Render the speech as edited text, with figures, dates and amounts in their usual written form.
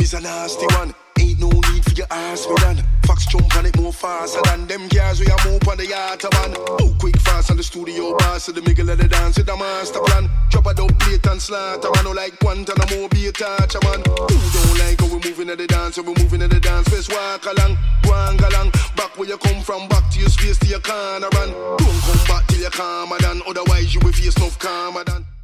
is a nasty one. Ain't no need for your ass, me done. Fox jump on it more faster than them cars we a move on the yacht, man. Move quick fast on the studio boss, so the middle of the dance with the master plan. Drop a dope plate and slaughter, man. No like Guantanamo, be a toucher, man. Who don't like how we moving at the dance, so we moving at the dance. First walk along, go along. Back where you come from, back to your space, to your corner, man. Don't come back till you're calmer than, otherwise you will face enough karma than.